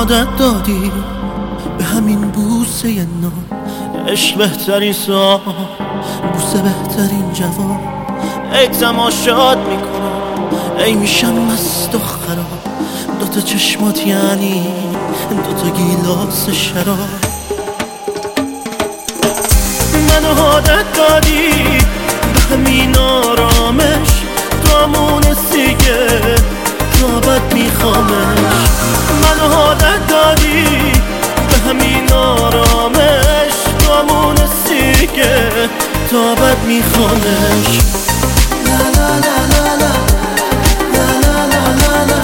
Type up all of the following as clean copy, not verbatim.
عادت دادی به همین بوسه نام، عشق بهترین سا، بوسه بهترین جواب. ای تماشات میکنم، ای میشم مست و خراب، دوتا چشمات یعنی دوتا گیلاس شراب. منو عادت دادی به همین آرامش، تو مونستی که تابت میخوامش. منو عادت دادی به همین آرامش، تو مونستی که تابت میخوامش. لا لا لا لا لا لا لا لا لا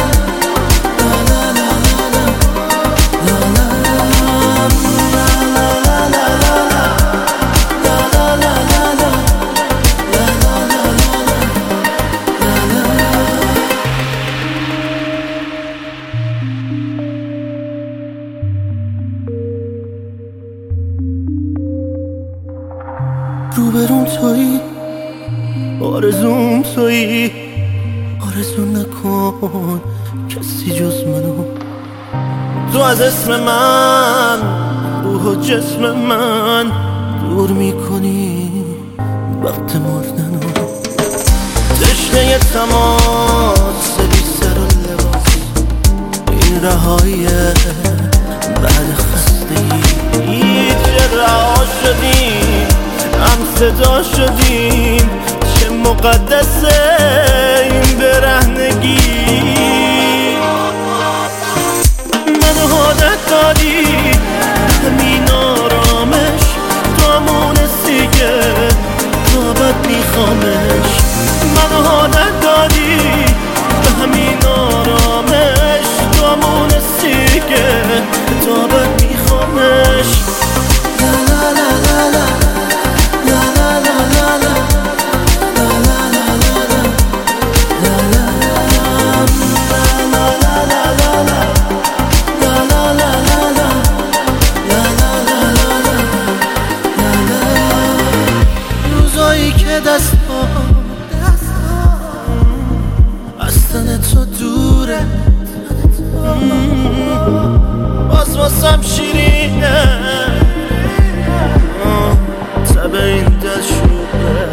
روبروم تویی، آرزوم تویی، آرزو نکن کسی جز منو. تو از اسم من روح و جسم من دور میکنی وقت مردنو. تشنه تماس بی سر و لباس، این رهایی بعد خستگی. چه رها شدیم هم صدا شدیم، چه مقدسه این برهنگی. منو عادت دادی همین آرامش، تو مونستی که تابت میخوامش. منو عادت دادی به همین آرامش، تو مونستی که تابت میخوامش. لا لا لا لا از تو دوره، باز واسم شیرینه تب این دل شوره.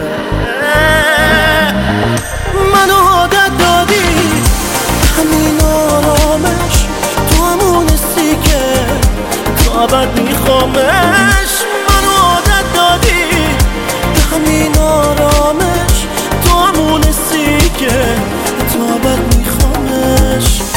منو عادت دادی همین آرامش، تو همونستی که تابت میخوامش. منو عادت دادی همین آرامش، تو همونستی که تابت میخوامش.